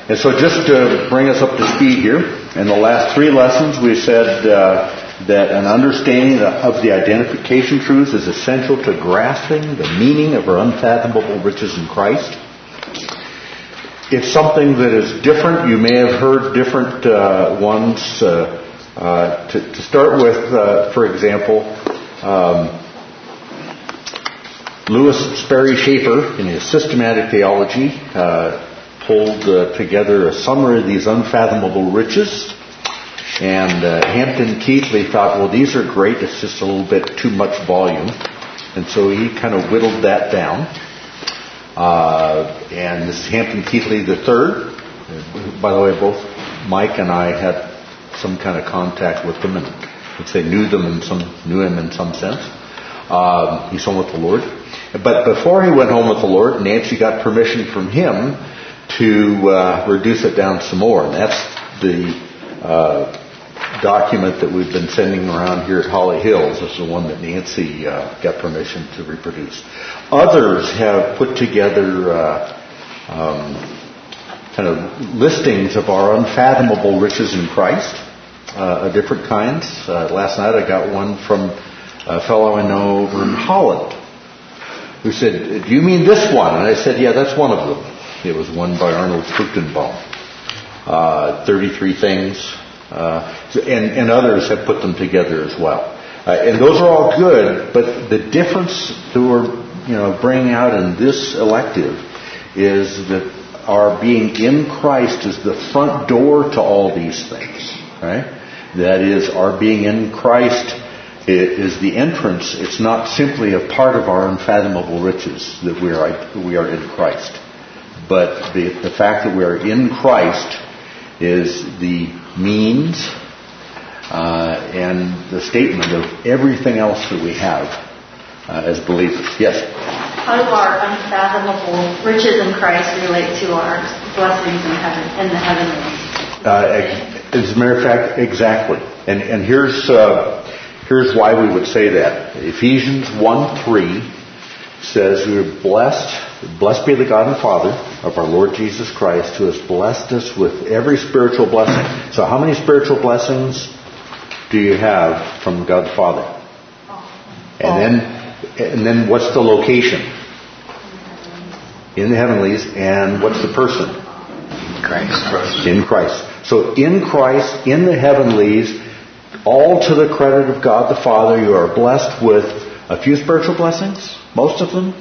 And so just to bring us up to speed here, in the last 3 lessons we said that an understanding of the identification truths is essential to grasping the meaning of our unfathomable riches in Christ. It's something that is different. You may have heard different ones. To start with, for example, Louis Sperry Schaeffer, in his systematic theology, pulled together a summary of these unfathomable riches. And Hampton Keathley thought, well, these are great. It's just a little bit too much volume. And so he kind of whittled that down. And this is Hampton Keathley III. By the way, both Mike and I had some kind of contact with them, and I'd say knew him in some sense. He's home with the Lord. But before he went home with the Lord, Nancy got permission from him to reduce it down some more. And that's the document that we've been sending around here at Holly Hills. This is the one that Nancy got permission to reproduce. Others have put together kind of listings of our unfathomable riches in Christ, different kinds. Last night I got one from a fellow I know over in Holland who said, "Do you mean this one?" And I said, "Yeah, that's one of them." It was one by Arnold Fruchtenbaum. 33 things. And others have put them together as well. And those are all good, but the difference that we're bringing out in this elective is that our being in Christ is the front door to all these things. Right? That is, our being in Christ is the entrance. It's not simply a part of our unfathomable riches that we are in Christ. But the fact that we are in Christ is the means and the statement of everything else that we have as believers. Yes? How do our unfathomable riches in Christ relate to our blessings in heaven, in the heavenlies? As a matter of fact, exactly. And here's why we would say that. Ephesians 1:3 says we are blessed. Blessed be the God and Father of our Lord Jesus Christ, who has blessed us with every spiritual blessing. So how many spiritual blessings do you have from God the Father? And then what's the location? In the heavenlies. And what's the person? Christ. In Christ. So in Christ, in the heavenlies, all to the credit of God the Father, you are blessed with a few spiritual blessings. Most of them?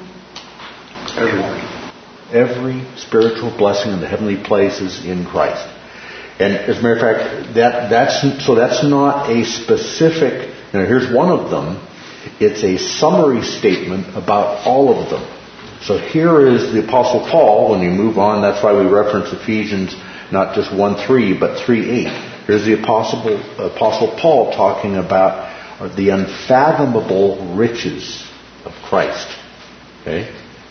Every spiritual blessing in the heavenly places in Christ. And as a matter of fact, that's not a specific. Here's one of them. It's a summary statement about all of them. So here is the Apostle Paul. When you move on, that's why we reference Ephesians, not just 1:3, but 3:8. Here's the Apostle Paul talking about the unfathomable riches of Christ. Okay?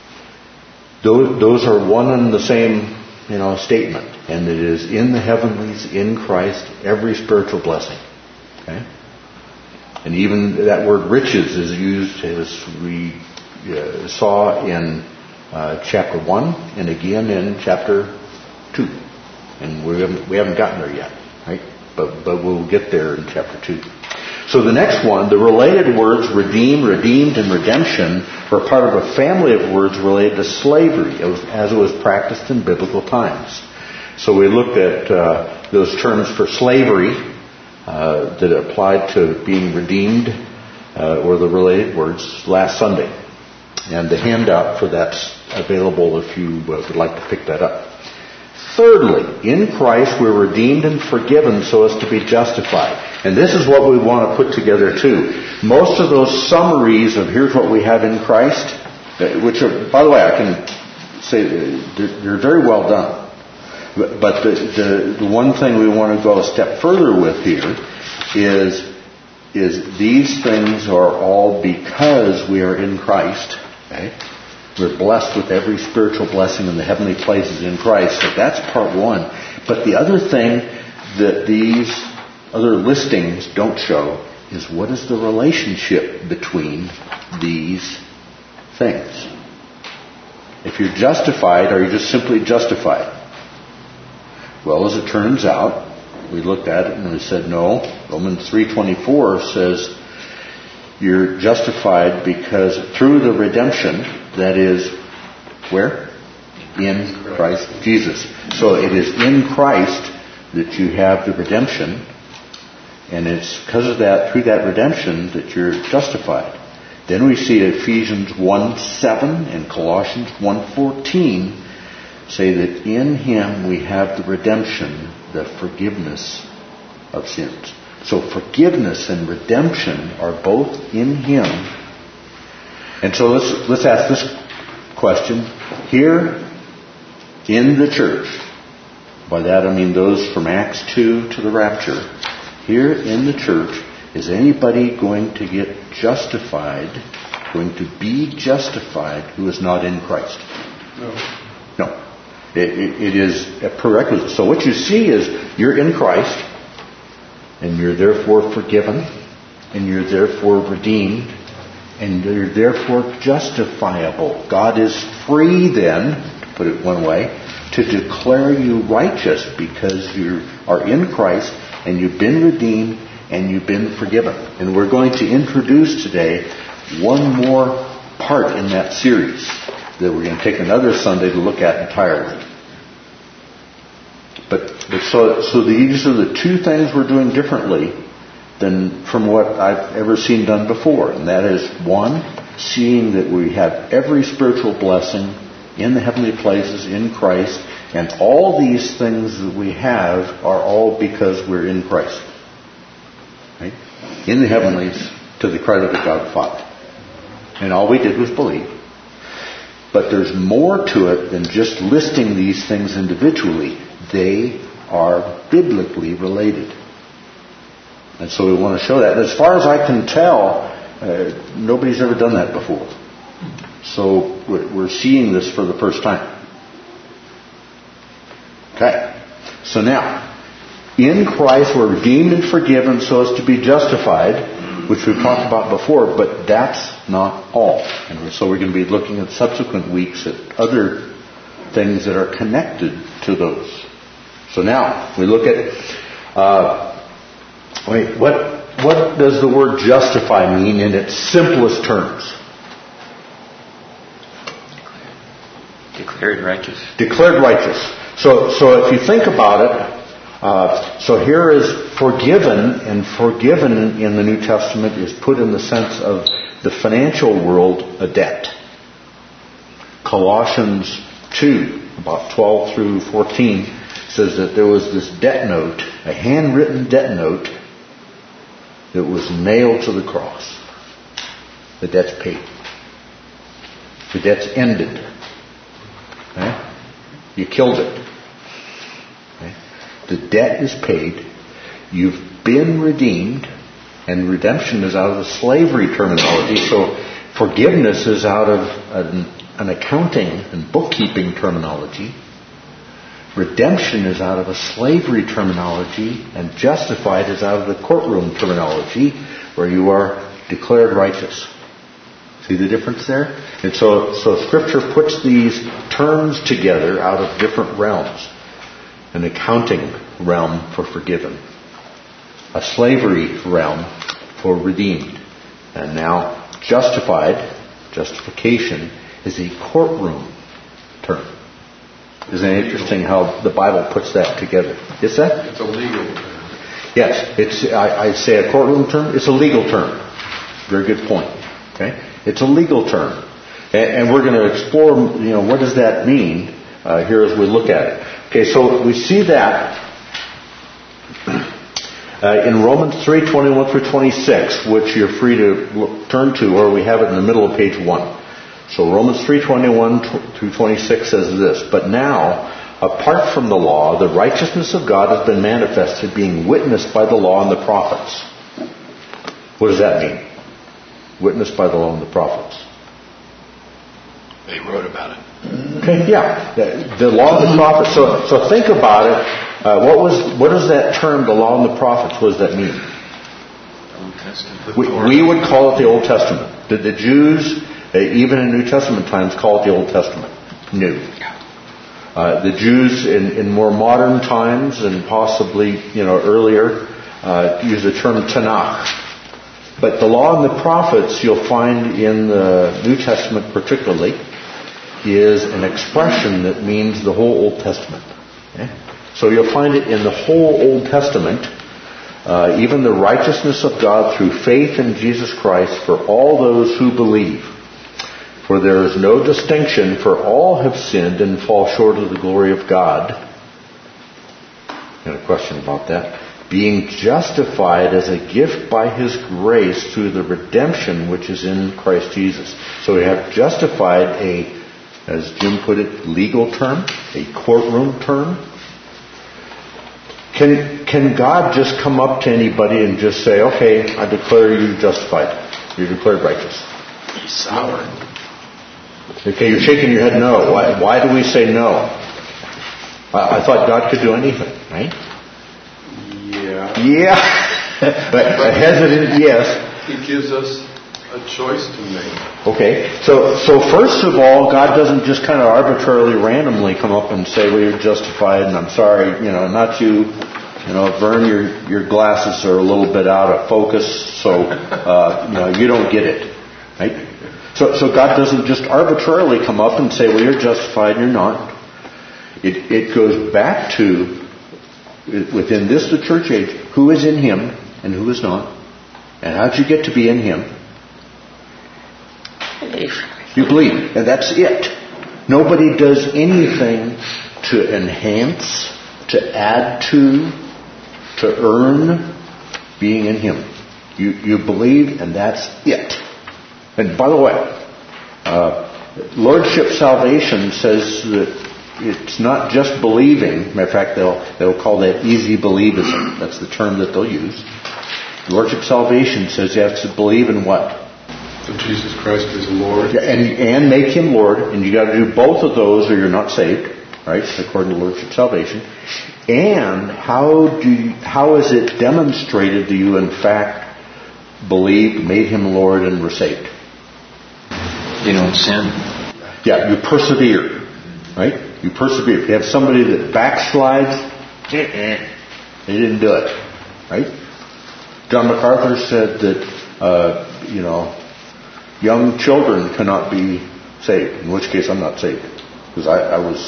Those are one and the same, statement. And it is in the heavenlies, in Christ, every spiritual blessing. Okay? And even that word riches is used, as we saw in chapter 1 and again in chapter 2. And we haven't gotten there yet, right? But we'll get there in chapter 2. So the next one, the related words redeem, redeemed, and redemption are part of a family of words related to slavery as it was practiced in biblical times. So we looked at those terms for slavery that applied to being redeemed or the related words last Sunday. And the handout for that's available if you would like to pick that up. Thirdly, in Christ we're redeemed and forgiven so as to be justified. And this is what we want to put together too. Most of those summaries of here's what we have in Christ, which are, by the way, I can say they're very well done. But the one thing we want to go a step further with here is these things are all because we are in Christ. Okay? We're blessed with every spiritual blessing in the heavenly places in Christ. So that's part one. But the other thing that these other listings don't show is what is the relationship between these things. If you're justified, are you just simply justified? Well, as it turns out, we looked at it and we said, no. Romans 3:24 says you're justified because through the redemption that is where? In Christ Jesus. So it is in Christ that you have the redemption, and it's because of that, through that redemption, that you're justified. Then we see Ephesians 1:7 and Colossians 1:14 say that in Him we have the redemption, the forgiveness of sins. So forgiveness and redemption are both in Him. And so let's ask this question. Here in the church, by that I mean those from Acts 2 to the rapture, here in the church, is anybody going to get justified, going to be justified, who is not in Christ? No. It is a prerequisite. So what you see is you're in Christ, and you're therefore forgiven, and you're therefore redeemed, and you're therefore justifiable. God is free then, to put it one way, to declare you righteous because you are in Christ, and you've been redeemed, and you've been forgiven. And we're going to introduce today one more part in that series that we're going to take another Sunday to look at entirely. So these are the two things we're doing differently than from what I've ever seen done before. And that is, one, seeing that we have every spiritual blessing in the heavenly places in Christ, and all these things that we have are all because we're in Christ. Right? In the heavenlies, to the credit of God the Father. And all we did was believe. But there's more to it than just listing these things individually. They are biblically related. And so we want to show that. And as far as I can tell, nobody's ever done that before. So we're seeing this for the first time. Okay. So now, in Christ we're redeemed and forgiven so as to be justified, which we've talked about before, but that's not all. And so we're going to be looking at subsequent weeks at other things that are connected to those. So now, we look at, what does the word justify mean in its simplest terms? Declared righteous. Declared righteous. So if you think about it, so here is forgiven, and forgiven in the New Testament is put in the sense of the financial world, a debt. Colossians 2, about 12 through 14, says that there was this debt note, a handwritten debt note, that was nailed to the cross. The debt's paid. The debt's ended. Okay? You killed it. Okay? The debt is paid. You've been redeemed, and redemption is out of the slavery terminology. So forgiveness is out of an accounting and bookkeeping terminology. Redemption is out of a slavery terminology, and justified is out of the courtroom terminology, where you are declared righteous. See the difference there? And so Scripture puts these terms together out of different realms. An accounting realm for forgiven. A slavery realm for redeemed. And now justification, is a courtroom term. Isn't it interesting how the Bible puts that together? Is that? It's a legal term. Yes, I say a courtroom term. It's a legal term. Very good point. Okay, it's a legal term, and we're going to explore. What does that mean here as we look at it. Okay, so we see that in Romans 3:21 through 26, which you're free to turn to, or we have it in the middle of page 1. So Romans 3:21 through 26 says this: But now, apart from the law, the righteousness of God has been manifested, being witnessed by the law and the prophets. What does that mean? Witnessed by the law and the prophets. They wrote about it. Okay, yeah. The law and the prophets. So think about it. What is that term, the law and the prophets? What does that mean? Old Testament. We would call it the Old Testament. Did the Jews, even in New Testament times, call it the Old Testament? New. The Jews in more modern times and possibly earlier use the term Tanakh. But the law and the prophets you'll find in the New Testament particularly is an expression that means the whole Old Testament. Okay? So you'll find it in the whole Old Testament, even the righteousness of God through faith in Jesus Christ for all those who believe. For there is no distinction, for all have sinned and fall short of the glory of God. Got a question about that. Being justified as a gift by His grace through the redemption which is in Christ Jesus. So we have justified as Jim put it, legal term, a courtroom term. Can God just come up to anybody and just say, okay, I declare you justified. You're declared righteous? He's sovereign. Okay, you're shaking your head no. Why do we say no? I thought God could do anything, right? Yeah. But a hesitant yes. He gives us a choice to make. Okay, so first of all, God doesn't just kind of arbitrarily, randomly come up and say, well, you're justified, and I'm sorry, not you. Vern, your glasses are a little bit out of focus, so, you don't get it, right? So God doesn't just arbitrarily come up and say, well, you're justified, you're not. It goes back to, within this, the church age, who is in Him and who is not. And how'd you get to be in Him? You believe. And that's it. Nobody does anything to enhance, to add to earn being in Him. You believe, and that's it. And by the way, Lordship Salvation says that it's not just believing. Matter of fact, they'll call that easy believism. That's the term that they'll use. Lordship Salvation says you have to believe in what? That Jesus Christ is Lord. Yeah, and make Him Lord. And you got to do both of those or you're not saved. Right? According to Lordship Salvation. And how is it demonstrated that you in fact believed, made Him Lord, and were saved? You don't sin. Yeah, you persevere. Right? You persevere. If you have somebody that backslides, they didn't do it. Right? John MacArthur said that, young children cannot be saved. In which case I'm not saved. Because I was,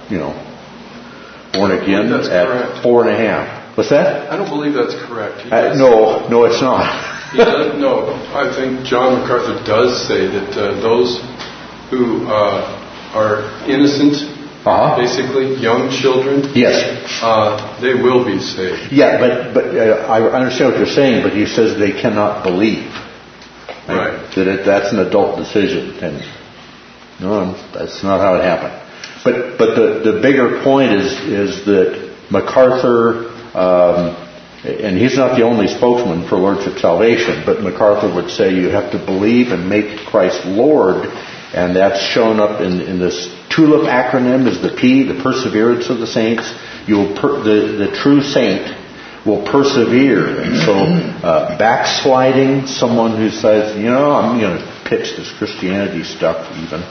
born again at 4.5. What's that? I don't believe that's correct. No, it's not. No, I think John MacArthur does say that those who are innocent, basically young children, yes, they will be saved. Yeah, but I understand what you're saying. But he says they cannot believe. Right. That that's an adult decision, and no, that's not how it happened. But the bigger point is that MacArthur, and he's not the only spokesman for Lordship Salvation, but MacArthur would say you have to believe and make Christ Lord, and that's shown up in this TULIP acronym is the P, the perseverance of the saints. The true saint will persevere. And so backsliding, someone who says, I'm going to pitch this Christianity stuff even.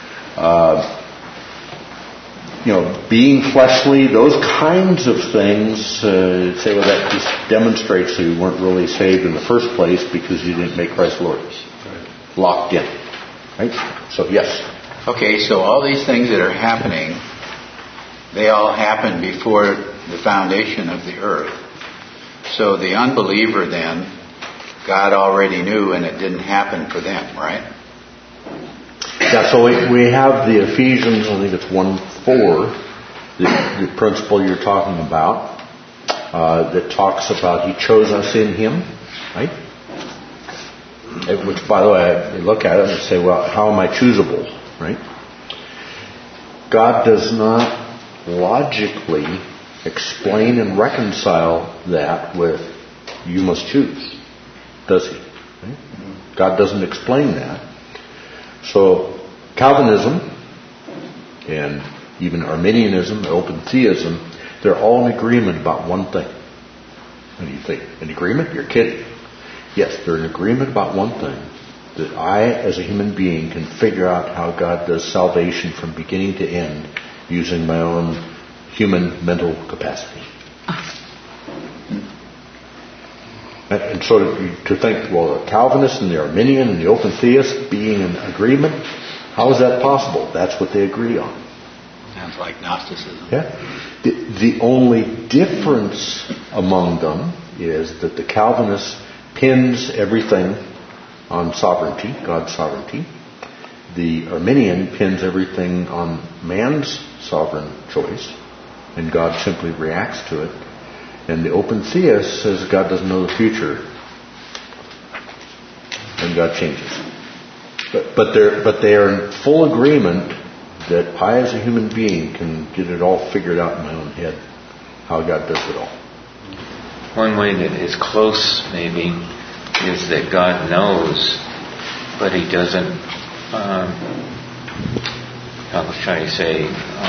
Being fleshly, those kinds of things, say, well, that just demonstrates that you weren't really saved in the first place because you didn't make Christ Lord. Right. Locked in. Right? So, yes. Okay, so all these things that are happening, they all happened before the foundation of the earth. So the unbeliever then, God already knew and it didn't happen for them, right? Yeah, so we have the Ephesians, I think it's 1:4, the principle you're talking about, that talks about He chose us in Him, right? Which, by the way, I look at it and say, well, how am I choosable, right? God does not logically explain and reconcile that with you must choose, does He? Right? God doesn't explain that. So Calvinism and even Arminianism, open theism, they're all in agreement about one thing. What do you think? In agreement? You're kidding. Yes, they're in agreement about one thing. That I, as a human being, can figure out how God does salvation from beginning to end using my own human mental capacity. And so to think, well, the Calvinist and the Arminian and the open theist being in agreement, how is that possible? That's what they agree on. Sounds like Gnosticism. Yeah. The only difference among them is that the Calvinist pins everything on sovereignty, God's sovereignty. The Arminian pins everything on man's sovereign choice, and God simply reacts to it. And the open theist says God doesn't know the future, and God changes. But they are in full agreement that I, as a human being, can get it all figured out in my own head, how God does it all. One way that is close, maybe, is that God knows, but He doesn't, I was trying to say,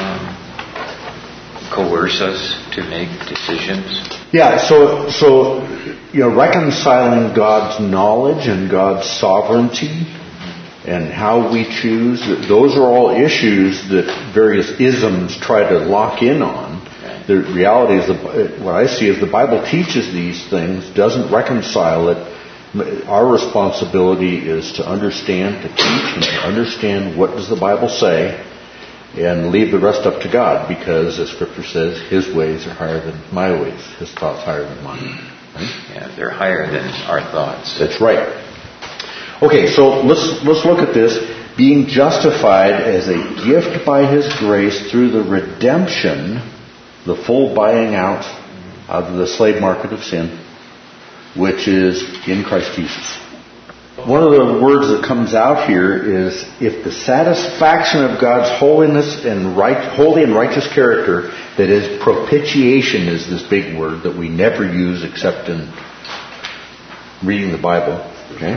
coerce us to make decisions. Yeah, so reconciling God's knowledge and God's sovereignty and how we choose, those are all issues that various isms try to lock in on. The reality is, what I see is the Bible teaches these things, doesn't reconcile it. Our responsibility is to understand, to teach, and to understand what does the Bible say, and leave the rest up to God, because, as Scripture says, His ways are higher than my ways, His thoughts higher than mine. Right? Yeah, they're higher than our thoughts. That's right. Okay, so let's look at this. Being justified as a gift by His grace through the redemption, the full buying out of the slave market of sin, which is in Christ Jesus. One of the words that comes out here is, if the satisfaction of God's holiness and holy and righteous character, that is, propitiation is this big word that we never use except in reading the Bible. Okay?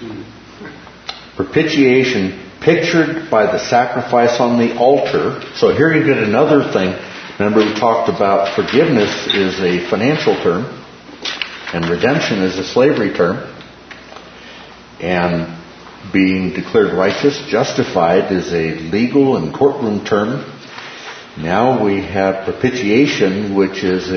Propitiation, pictured by the sacrifice on the altar. So here you get another thing. Remember, we talked about forgiveness is a financial term, and redemption is a slavery term. And being declared righteous, justified, is a legal and courtroom term. Now we have propitiation, which is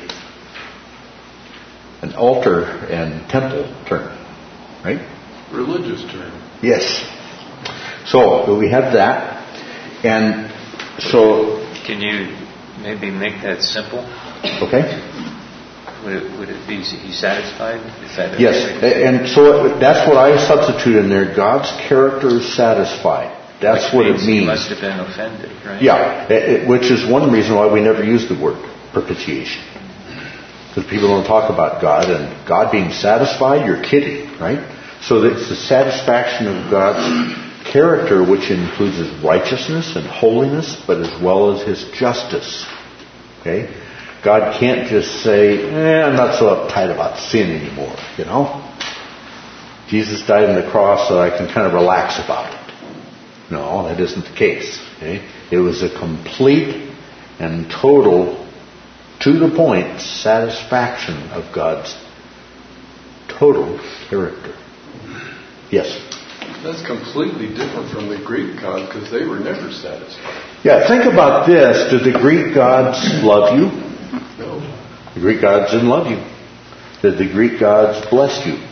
an altar and temple term. Right? Religious term. Yes. So we have that. And so... Can you maybe make that simple? Okay. Would it be satisfied? Is that yes, and so that's what I substitute in there. God's character is satisfied. That's what it means. He must have been offended, right? Yeah, which is one reason why we never use the word propitiation. Because people don't talk about God, and God being satisfied, you're kidding, right? So it's the satisfaction of God's character, which includes His righteousness and holiness, but as well as His justice. Okay? God can't just say, I'm not so uptight about sin anymore, you know. Jesus died on the cross so I can kind of relax about it. No, that isn't the case. Okay? It was a complete and total, to the point, satisfaction of God's total character. Yes? That's completely different from the Greek gods, because they were never satisfied. Yeah, think about this. Did the Greek gods love you? No. The Greek gods didn't love you. Did the Greek gods bless you?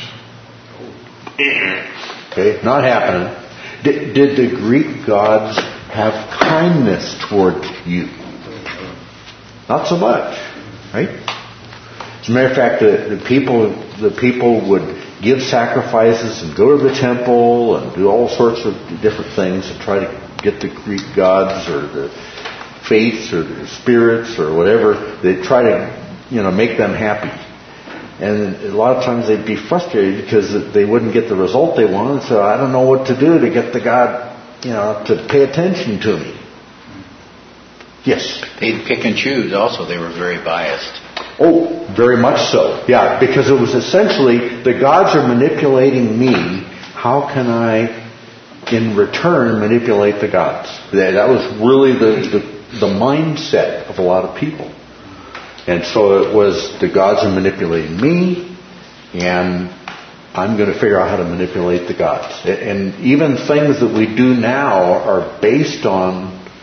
Okay, not happening. Did the Greek gods have kindness toward you? Not so much, right? As a matter of fact, the people would give sacrifices and go to the temple and do all sorts of different things and try to get the Greek gods or the faiths or the spirits or whatever. They'd try to, make them happy. And a lot of times they'd be frustrated because they wouldn't get the result they wanted. So I don't know what to do to get the God, to pay attention to me. Yes? They'd pick and choose also. They were very biased. Oh, very much so. Yeah, because it was essentially, the gods are manipulating me. How can I, in return, manipulate the gods? That was really the mindset of a lot of people. And so it was, the gods are manipulating me, and I'm going to figure out how to manipulate the gods. And even things that we do now are based on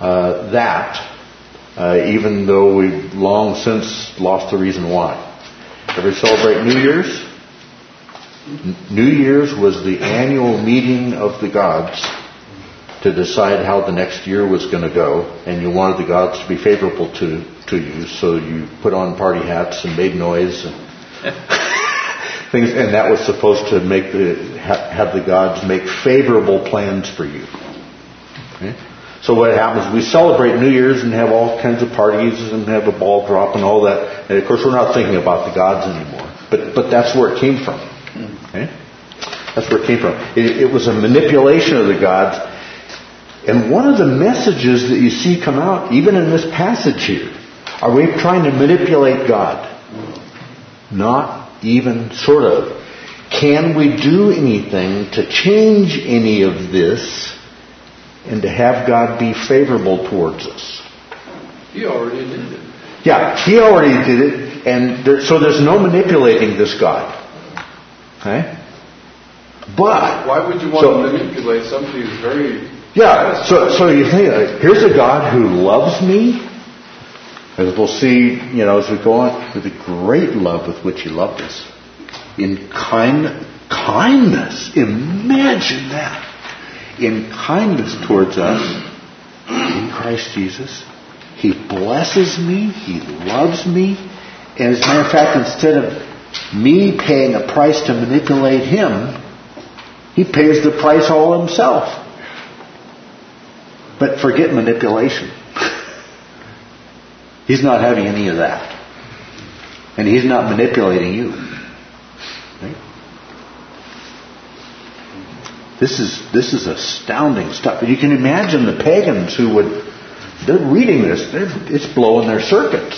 even though we've long since lost the reason why. Ever celebrate New Year's? New Year's was the annual meeting of the gods to decide how the next year was going to go, and you wanted the gods to be favorable to you, so you put on party hats and made noise and things, and that was supposed to have the gods make favorable plans for you. Okay? So what happens, we celebrate New Year's and have all kinds of parties and have a ball drop and all that. And of course we're not thinking about the gods anymore. But that's where it came from. Okay? That's where it came from. It was a manipulation of the gods. And one of the messages that you see come out, even in this passage here, are we trying to manipulate God? Not even sort of. Can we do anything to change any of this and to have God be favorable towards us? He already did it. Yeah, He already did it, and so there's no manipulating this God. Okay? But why would you want to manipulate somebody who's very... Yeah, so you think, here's a God who loves me, as we'll see, as we go on, with the great love with which He loved us. In kindness, imagine that. In kindness towards us, in Christ Jesus, He blesses me, He loves me, and as a matter of fact, instead of me paying a price to manipulate Him, He pays the price all Himself. But forget manipulation. He's not having any of that. And He's not manipulating you. Right? This is astounding stuff. You can imagine the pagans they're reading this, it's blowing their circuits.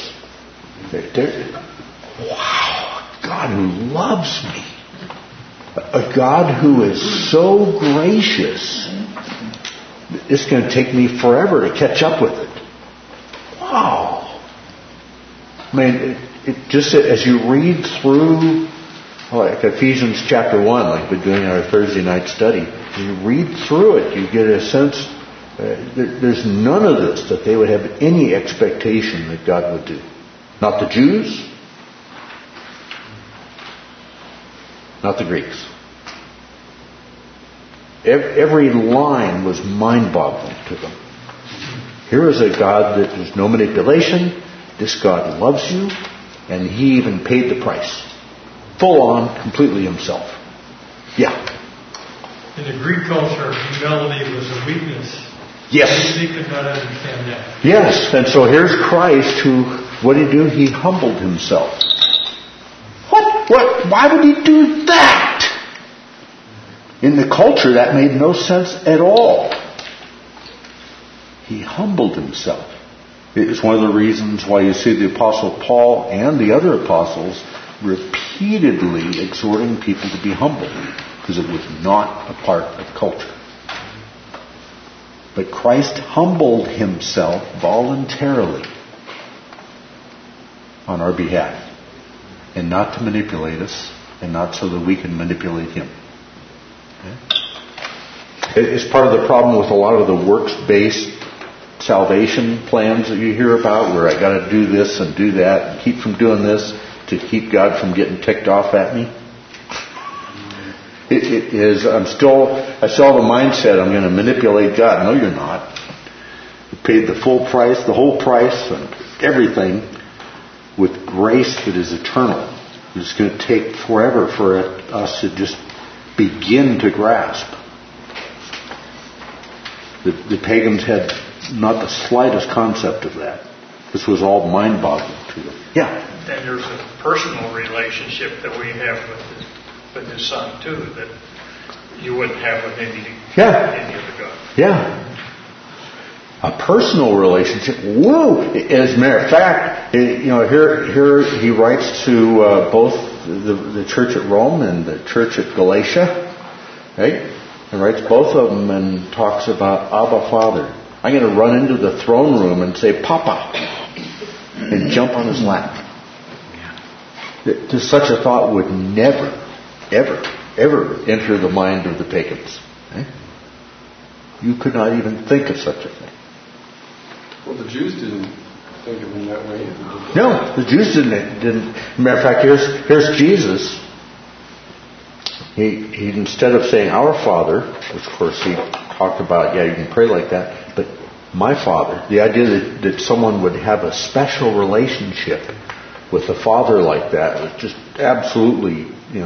Wow, a God who loves me. A God who is so gracious. It's going to take me forever to catch up with it. Wow. I mean, it just as you read through, like Ephesians chapter 1, like we're doing our Thursday night study, you read through it, you get a sense, there's none of this that they would have any expectation that God would do. Not the Jews, not the Greeks. Every line was mind-boggling to them. Here is a God that there's no manipulation. This God loves you, and He even paid the price. Full on, completely Himself. Yeah. In the Greek culture, humility was a weakness. Yes. They could not understand that. Yes, and so here's Christ who, what did He do? He humbled Himself. What? Why would He do that? In the culture, that made no sense at all. He humbled Himself. It is one of the reasons why you see the Apostle Paul and the other apostles repeatedly exhorting people to be humble, because it was not a part of culture. But Christ humbled Himself voluntarily on our behalf, and not to manipulate us, and not so that we can manipulate Him. Okay? It's part of the problem with a lot of the works-based salvation plans that you hear about, where I got to do this and do that and keep from doing this to keep God from getting ticked off at me. I still have the mindset I'm going to manipulate God. No, you're not. You paid the full price, the whole price, and everything with grace that is eternal. It's going to take forever for us to just begin to grasp. The pagans had not the slightest concept of that. This was all mind-boggling to them. Yeah. And there's a personal relationship that we have with His Son too, that you wouldn't have with any other God. Yeah. A personal relationship. Whoa! As a matter of fact, here he writes to both the church at Rome and the church at Galatia, right? He writes both of them and talks about Abba, Father. I'm going to run into the throne room and say, Papa, and jump on His lap. Such a thought would never, ever, ever enter the mind of the pagans. You could not even think of such a thing. Well, the Jews didn't think of him that way either, did they? No, the Jews didn't. Matter of fact, here's Jesus. He instead of saying our Father, which of course he talked about, you can pray like that, but my Father, the idea that someone would have a special relationship with a father like that was just absolutely,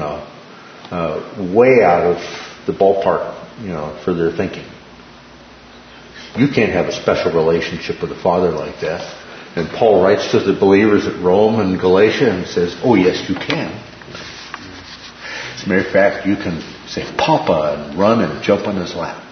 way out of the ballpark, for their thinking. You can't have a special relationship with a father like that. And Paul writes to the believers at Rome and Galatia and says, oh yes, you can. As a matter of fact, you can say Papa and run and jump on his lap.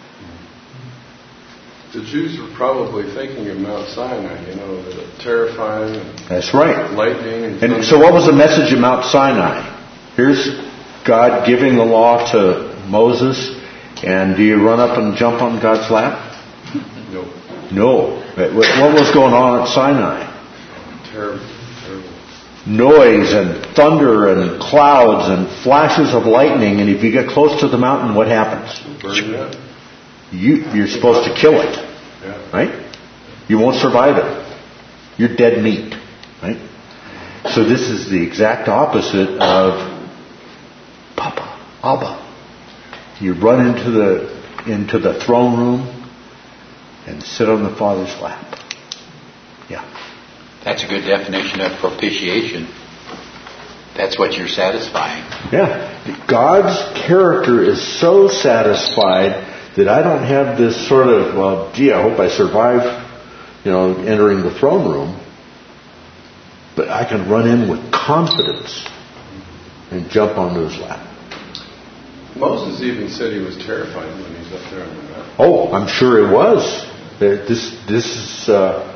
The Jews were probably thinking of Mount Sinai, the terrifying and that's right. Lightning. And so what was the message of Mount Sinai? Here's God giving the law to Moses, and do you run up and jump on God's lap? No. What was going on at Sinai? Terrible. Noise and thunder and clouds and flashes of lightning, and if you get close to the mountain, what happens? Burn it up. You're supposed to kill it, right? You won't survive it. You're dead meat, right? So this is the exact opposite of Papa, Abba. You run into the throne room and sit on the Father's lap. Yeah. That's a good definition of propitiation. That's what you're satisfying. Yeah. God's character is so satisfied that I don't have this sort of, I hope I survive, entering the throne room. But I can run in with confidence and jump onto his lap. Moses even said he was terrified when he was up there on the mountain. Oh, I'm sure it was. This is,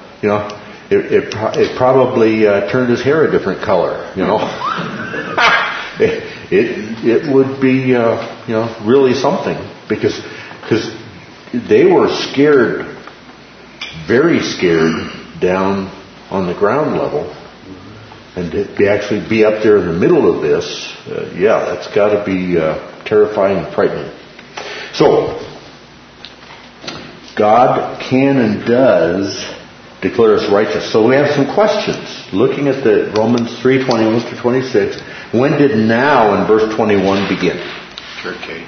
it probably turned his hair a different color, It would be, really something because they were scared, very scared down on the ground level. And to actually be up there in the middle of this, that's got to be terrifying and frightening. So, God can and does declare us righteous. So we have some questions. Looking at the Romans 3:21 to 26, when did now in verse 21 begin? Church age.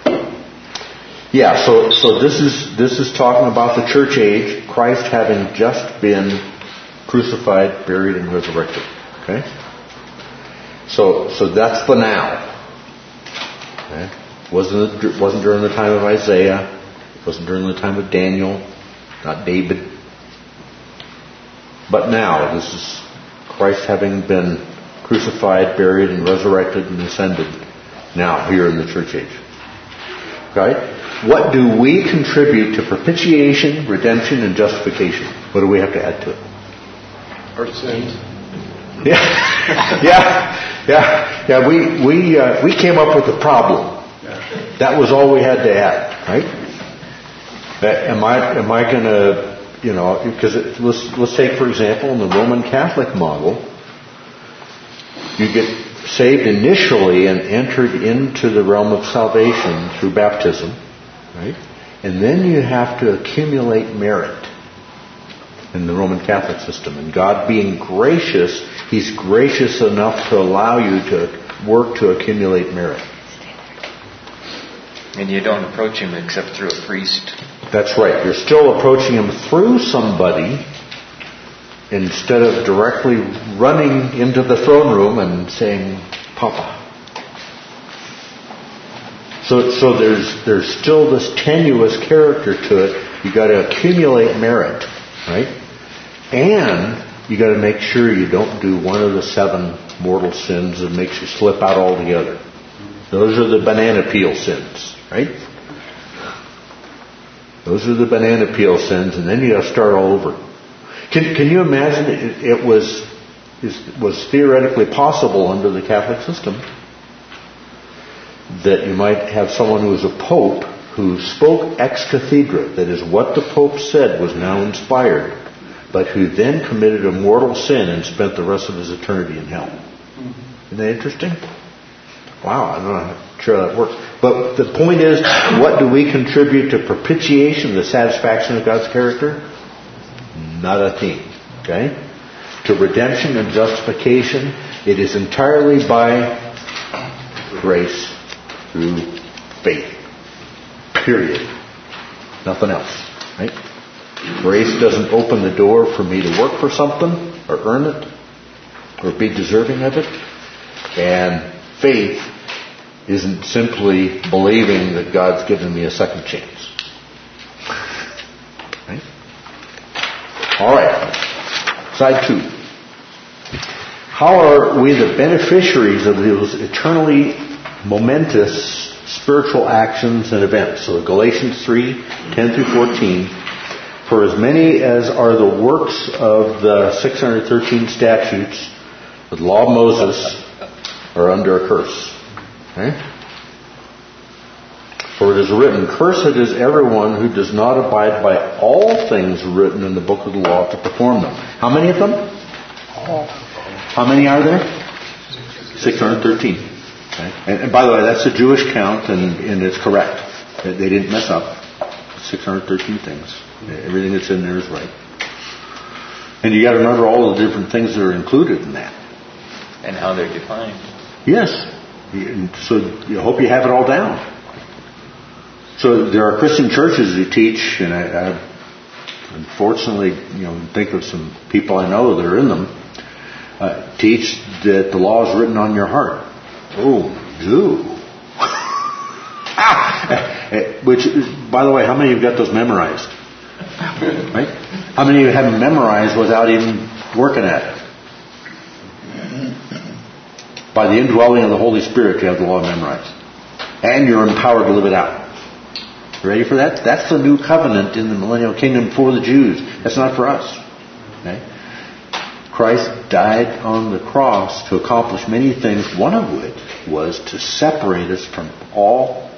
Yeah, so this is talking about the church age, Christ having just been crucified, buried, and resurrected. Okay? So that's the now. Okay? Wasn't during the time of Isaiah. Wasn't during the time of Daniel. Not David. But now, this is Christ having been crucified, buried, and resurrected and ascended. Now, here in the church age. Okay? What do we contribute to propitiation, redemption, and justification? What do we have to add to it? Our sins. Yeah. We came up with the problem. That was all we had to add, right? Am I going to, because let's take for example in the Roman Catholic model, you get saved initially and entered into the realm of salvation through baptism, right? And then you have to accumulate merit in the Roman Catholic system. And God being gracious, He's gracious enough to allow you to work to accumulate merit. And you don't approach Him except through a priest. That's right. You're still approaching Him through somebody instead of directly running into the throne room and saying, Papa. So there's still this tenuous character to it. You got to accumulate merit, right? And you got to make sure you don't do one of the 7 mortal sins that makes you slip out altogether. Those are the banana peel sins, right? Those are the banana peel sins, and then you got to start all over. Can you imagine it was theoretically possible under the Catholic system that you might have someone who was a pope who spoke ex cathedra, that is, what the pope said was now inspired, but who then committed a mortal sin and spent the rest of his eternity in hell. Isn't that interesting? Wow, I'm not sure how that works. But the point is, what do we contribute to propitiation, the satisfaction of God's character? Not a thing. Okay? To redemption and justification, it is entirely by grace through faith. Period. Nothing else. Right? Grace doesn't open the door for me to work for something or earn it or be deserving of it. And faith isn't simply believing that God's given me a second chance. Right? All right. Side 2. How are we the beneficiaries of those eternally momentous spiritual actions and events? So Galatians 3:10-14. For as many as are the works of the 613 statutes, the law of Moses, are under a curse. Okay? For it is written, cursed is everyone who does not abide by all things written in the book of the law to perform them. How many of them? How many are there? 613. Okay? And by the way, that's a Jewish count, and it's correct. They didn't mess up. 613 things. Everything that's in there is right. And you got to remember all the different things that are included in that. And how they're defined. Yes. So I hope you have it all down. So there are Christian churches who teach, and I unfortunately, think of some people I know that are in them, teach that the law is written on your heart. Oh, do. Which, by the way, how many of you have got those memorized? Right? How many of you have them memorized without even working at it? By the indwelling of the Holy Spirit, you have the law memorized. And you're empowered to live it out. You ready for that? That's the new covenant in the millennial kingdom for the Jews. That's not for us. Okay? Christ died on the cross to accomplish many things, one of which was to separate us from all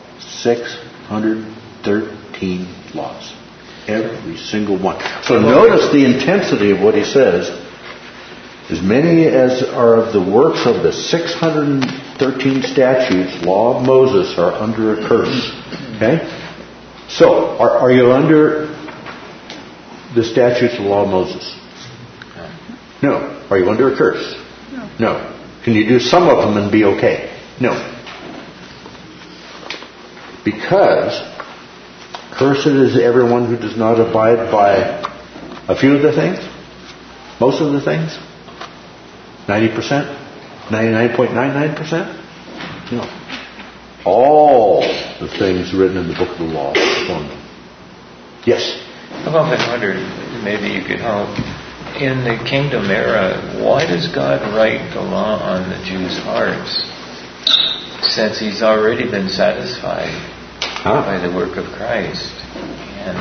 613 laws. Every single one. So notice the intensity of what he says. As many as are of the works of the 613 statutes, law of Moses, are under a curse. Okay? So, are you under the statutes of the law of Moses? No. Are you under a curse? No. Can you do some of them and be okay? No. Because cursed is everyone who does not abide by a few of the things, most of the things, 90%, 99.99%. No. All the things written in the book of the law. Yes? I've often wondered, maybe you could help. In the kingdom era, why does God write the law on the Jews' hearts? Since He's already been satisfied by the work of Christ. And,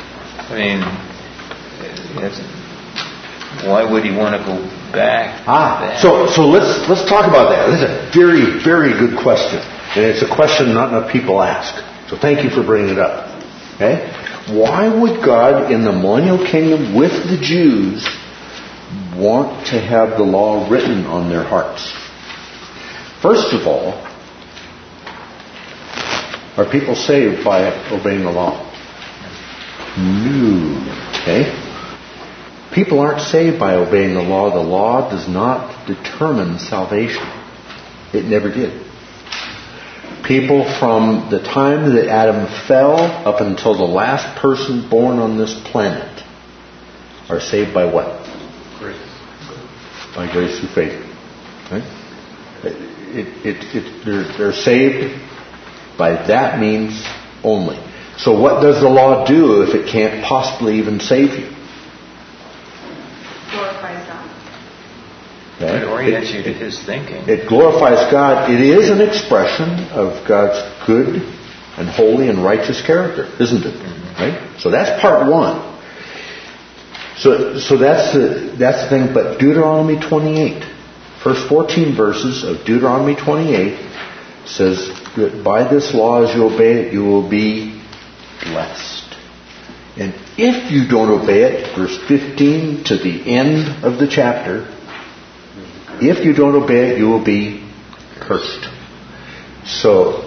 why would He want to go back? So let's talk about that. This is a very, very good question. And it's a question not enough people ask. So thank you for bringing it up. Okay? Why would God in the millennial kingdom with the Jews want to have the law written on their hearts? First of all, are people saved by obeying the law? No. Okay? People aren't saved by obeying the law. The law does not determine salvation. It never did. People from the time that Adam fell up until the last person born on this planet are saved by what? Grace. By grace through faith. Right? They're saved by that means only. So what does the law do if it can't possibly even save you? Glorifies God. Okay? It orients you to His thinking. It glorifies God. It is an expression of God's good and holy and righteous character, isn't it? Mm-hmm. Right? So that's part one. So that's the thing. But Deuteronomy 28, first 14 verses of Deuteronomy 28 says that by this law, as you obey it, you will be blessed. And if you don't obey it, verse 15 to the end of the chapter, if you don't obey it, you will be cursed. So,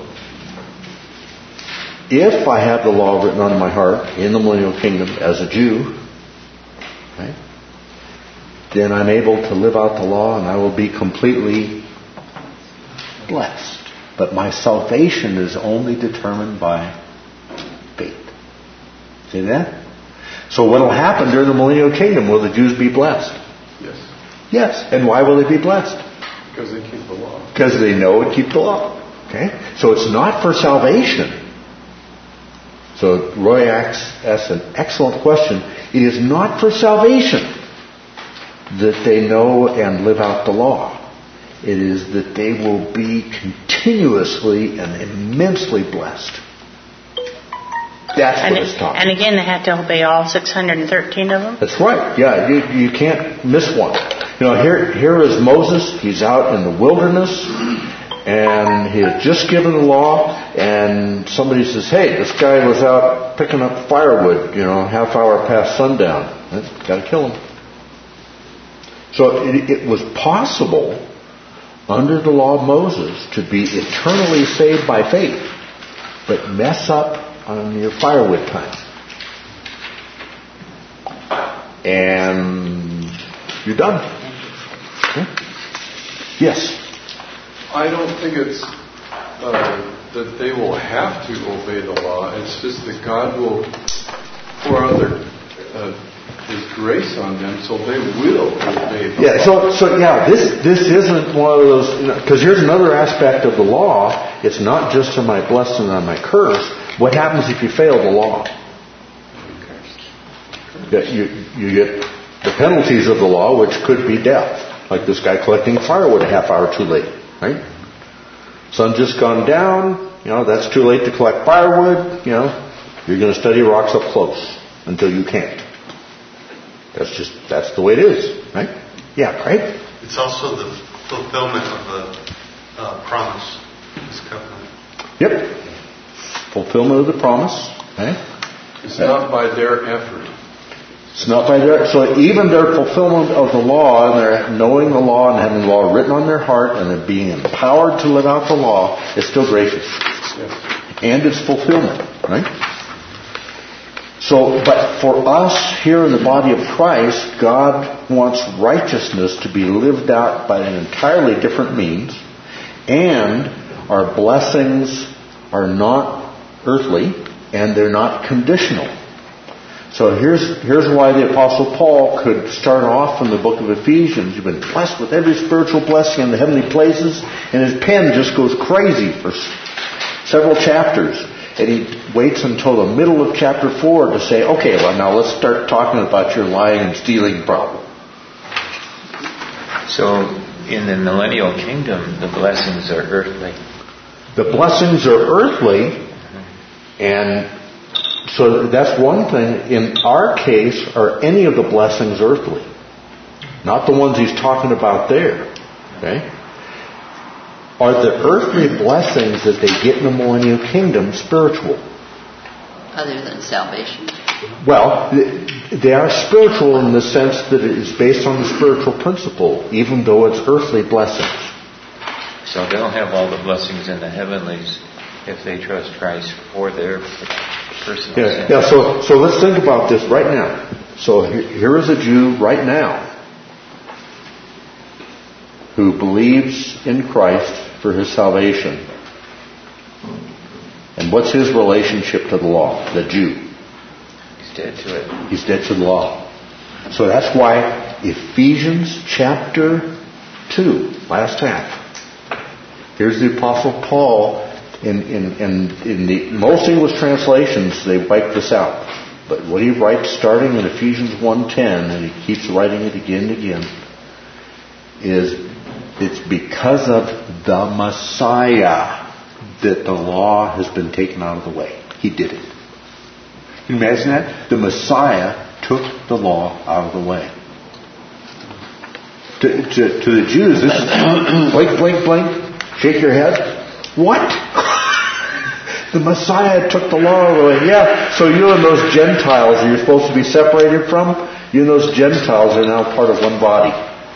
if I have the law written on my heart in the millennial kingdom as a Jew, right? Then I'm able to live out the law and I will be completely blessed. But my salvation is only determined by faith. See that? So what will happen during the millennial kingdom? Will the Jews be blessed? Yes. Yes. And why will they be blessed? Because they keep the law. Because they know and keep the law. Okay? So it's not for salvation. So Roy asks an excellent question. It is not for salvation that they know and live out the law. It is that they will be continuously and immensely blessed. That's what it's talking. And again, they have to obey all 613 of them? That's right. Yeah, you can't miss one. Here is Moses. He's out in the wilderness, and he has just given the law, and somebody says, hey, this guy was out picking up firewood, half hour past sundown. Got to kill him. So it was possible under the law of Moses to be eternally saved by faith, but mess up on your firewood time. And you're done. Okay? Yes? I don't think it's that they will have to obey the law. It's just that God will pour out His grace on them, so they will obey the law. This isn't one of those, because here's another aspect of the law. It's not just on my blessing and on my curse. What happens if you fail the law? You get the penalties of the law, which could be death. Like this guy collecting firewood a half hour too late, right? Sun's just gone down, that's too late to collect firewood, you're going to study rocks up close until you can't. That's the way it is, right? Yeah, Craig? It's also the fulfillment of the promise, this covenant. Yep. Fulfillment of the promise. Okay? It's not by their effort. It's not by their... So even their fulfillment of the law, and their knowing the law and having the law written on their heart, and they're being empowered to live out the law, is still gracious. Yes. And it's fulfillment, right? So, but for us here in the body of Christ, God wants righteousness to be lived out by an entirely different means, and our blessings are not earthly, and they're not conditional. So here's why the Apostle Paul could start off in the book of Ephesians. You've been blessed with every spiritual blessing in the heavenly places, and his pen just goes crazy for several chapters. And he waits until the middle of chapter 4 to say, okay, well now let's start talking about your lying and stealing problem. So in the millennial kingdom, the blessings are earthly. The blessings are earthly, and so that's one thing. In our case, are any of the blessings earthly? Not the ones he's talking about there. Okay? Are the earthly blessings that they get in the millennial kingdom spiritual? Other than salvation? Well, they are spiritual in the sense that it is based on the spiritual principle, even though it's earthly blessings. So they'll have all the blessings in the heavenlies if they trust Christ for their personal sin. Yeah. So let's think about this right now. So here is a Jew right now who believes in Christ for his salvation. And what's his relationship to the law? The Jew. He's dead to it. He's dead to the law. So that's why Ephesians chapter 2, last half. Here's the Apostle Paul. In the most English translations, they wipe this out. But what he writes starting in Ephesians 1:10, and he keeps writing it again and again, is it's because of the Messiah that the law has been taken out of the way. He did it. Can you imagine that? The Messiah took the law out of the way. To the Jews, this is blink, blink, blink, shake your head. What? The Messiah took the law away. Yeah, so you and those Gentiles you're supposed to be separated from, you and those Gentiles are now part of one body.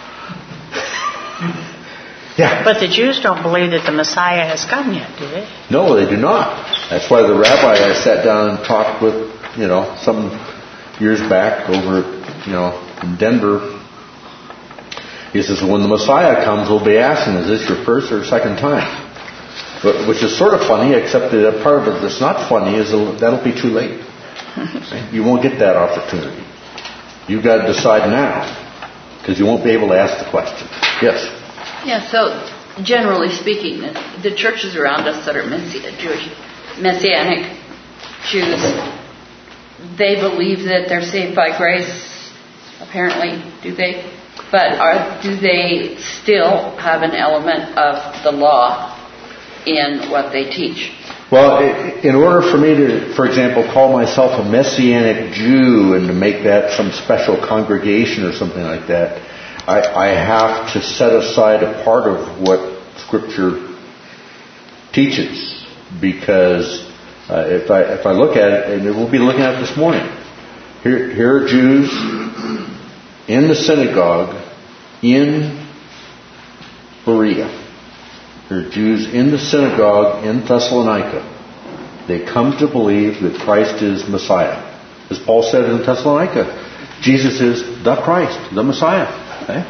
Yeah. But the Jews don't believe that the Messiah has come yet, do they? No, they do not. That's why the rabbi I sat down and talked with, some years back over, in Denver. He says, when the Messiah comes, we'll be asking, is this your first or second time? But, which is sort of funny, except that a part of it that's not funny is that'll be too late. You won't get that opportunity. You've got to decide now, because you won't be able to ask the question. Yes? Yeah, so generally speaking, the churches around us that are Messianic Jews, they believe that they're saved by grace, apparently, do they? But do they still have an element of the law in what they teach? Well, in order for me to, for example, call myself a Messianic Jew and to make that some special congregation or something like that, I have to set aside a part of what Scripture teaches. Because if I look at it, and we'll be looking at it this morning, here are Jews in the synagogue in Berea. There are Jews in the synagogue in Thessalonica. They come to believe that Christ is Messiah. As Paul said in Thessalonica, Jesus is the Christ, the Messiah. Okay?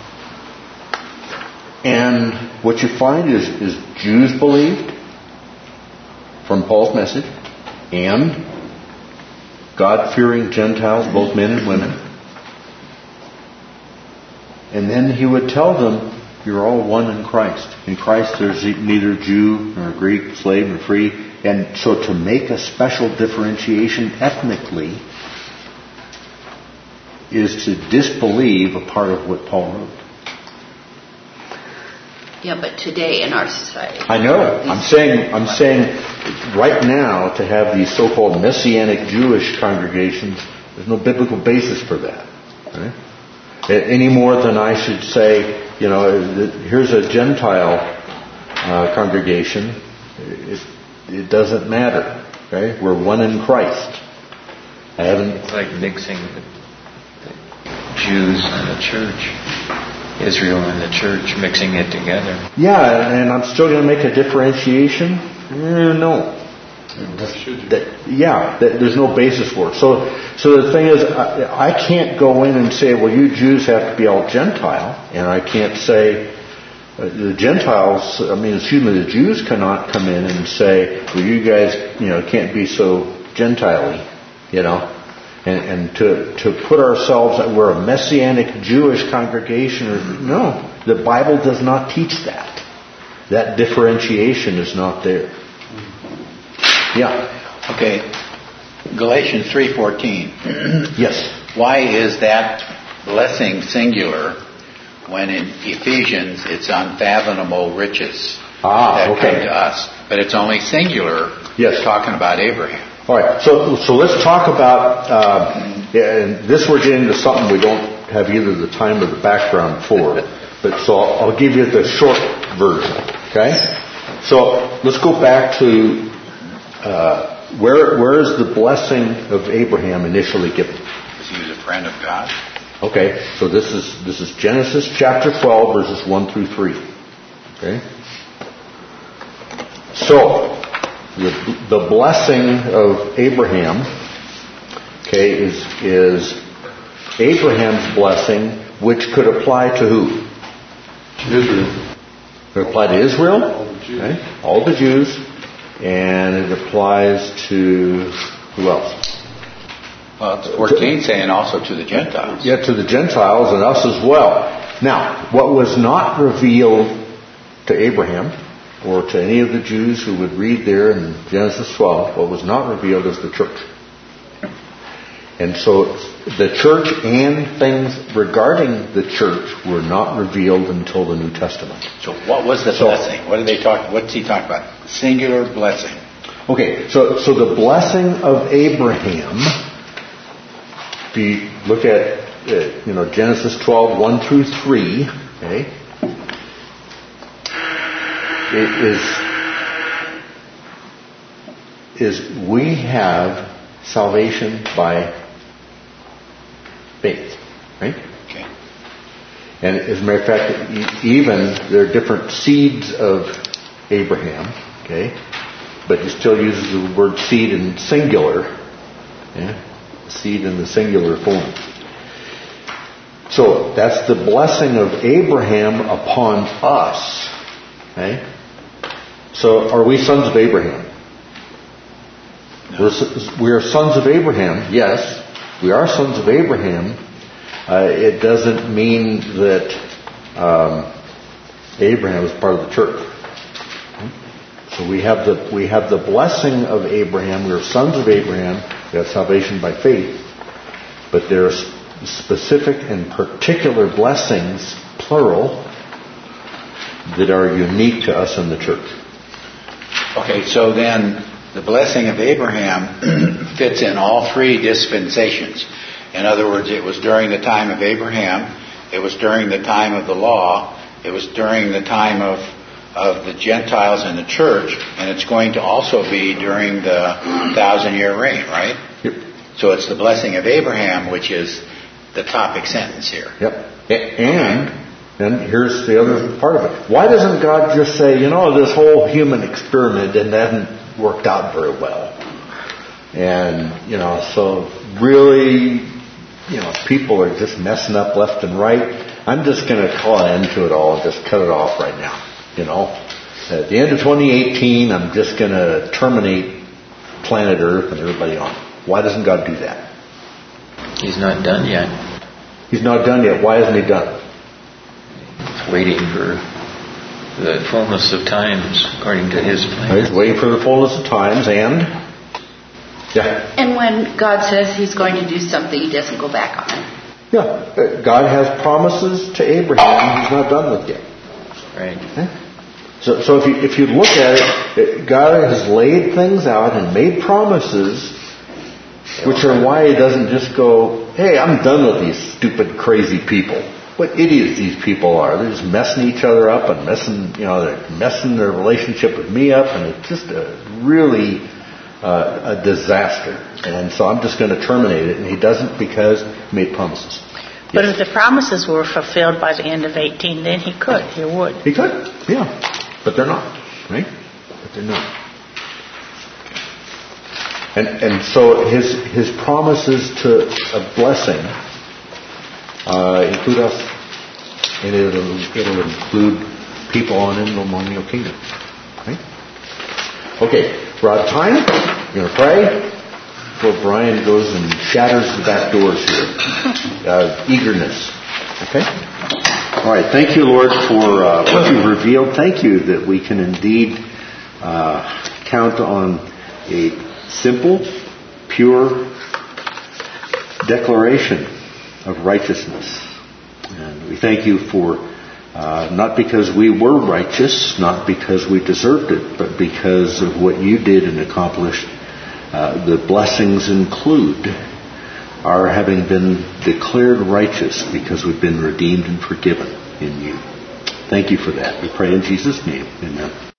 And what you find is Jews believed from Paul's message, and God-fearing Gentiles, both men and women. And then he would tell them, you're all one in Christ. In Christ there's neither Jew nor Greek, slave nor free. And so to make a special differentiation ethnically is to disbelieve a part of what Paul wrote. Yeah, but today in our society, I know. I'm saying right now to have these so-called Messianic Jewish congregations, there's no biblical basis for that. Right? Any more than I should say, here's a Gentile congregation. It doesn't matter. Okay? We're one in Christ. It's like mixing the Jews and the church, Israel and the church, mixing it together. Yeah, and I'm still going to make a differentiation? No. There's no basis for it. So the thing is, I can't go in and say, well, you Jews have to be all Gentile, and I can't say the Gentiles. The Jews cannot come in and say, well, you guys, can't be so Gentile-y, and to put ourselves, we're a Messianic Jewish congregation. No, the Bible does not teach that. That differentiation is not there. Yeah. Okay. Galatians 3:14. Yes. Why is that blessing singular when in Ephesians it's unfathomable riches that come to us? But it's only singular. Yes. Talking about Abraham. All right. So let's talk about. And this we're getting into something we don't have either the time or the background for. But so I'll give you the short version. Okay. So let's go back to. Where is the blessing of Abraham initially given? Because he was a friend of God. Okay, so this is Genesis chapter 12, verses 1 through 3. Okay, so the blessing of Abraham, is Abraham's blessing, which could apply to who? Israel. Could apply to Israel. All the Jews. And it applies to who else? Well, it's 14 saying also to the Gentiles. Yeah, to the Gentiles and us as well. Now, what was not revealed to Abraham or to any of the Jews who would read there in Genesis 12, what was not revealed is the church. And so the church and things regarding the church were not revealed until the New Testament. So what was the blessing? What's he talking about? Singular blessing. Okay, so the blessing of Abraham, if you look at Genesis 12, 1 through 3, okay, it is we have salvation by faith, right? Okay. And as a matter of fact, even there are different seeds of Abraham, okay? But he still uses the word seed in singular, seed in the singular form. So that's the blessing of Abraham upon us. Okay? So are we sons of Abraham? No. We are sons of Abraham, yes. We are sons of Abraham. It doesn't mean that Abraham is part of the church. So we have the blessing of Abraham. We are sons of Abraham. We have salvation by faith. But there are specific and particular blessings, plural, that are unique to us in the church. Okay, so then the blessing of Abraham fits in all three dispensations. In other words, it was during the time of Abraham, it was during the time of the law, it was during the time of the Gentiles in the church, and it's going to also be during the 1,000-year reign, right? Yep. So it's the blessing of Abraham, which is the topic sentence here. Yep. And here's the other part of it. Why doesn't God just say, this whole human experiment hasn't worked out very well? And, so really, people are just messing up left and right. I'm just going to call an end to it all and just cut it off right now. At the end of 2018, I'm just going to terminate planet Earth and everybody on it. Why doesn't God do that? He's not done yet. He's not done yet. Why isn't he done? He's waiting for the fullness of times, according to his plan. He's waiting for the fullness of times, and And when God says He's going to do something, He doesn't go back on it. Yeah, God has promises to Abraham He's not done with yet. Right. Okay? So if you look at it, God has laid things out and made promises, which are why He doesn't just go, "Hey, I'm done with these stupid, crazy people." What idiots these people are! They're just messing each other up and they're messing their relationship with me up, and it's just really a disaster. And so I'm just going to terminate it. And He doesn't because He made promises. But if the promises were fulfilled by the end of 18, then He could. He would. He could, yeah. But they're not, right? But they're not. And so His promises to a blessing include us, and it'll include people on in the millennial kingdom. Right? Okay, we're out of time. We're going to pray before Brian goes and shatters the back doors here. Eagerness. Okay? All right. Thank you, Lord, for what you've revealed. Thank you that we can indeed count on a simple, pure declaration of righteousness. And we thank you for not because we were righteous, not because we deserved it, but because of what you did and accomplished. The blessings include our having been declared righteous because we've been redeemed and forgiven in you. Thank you for that. We pray in Jesus' name. Amen.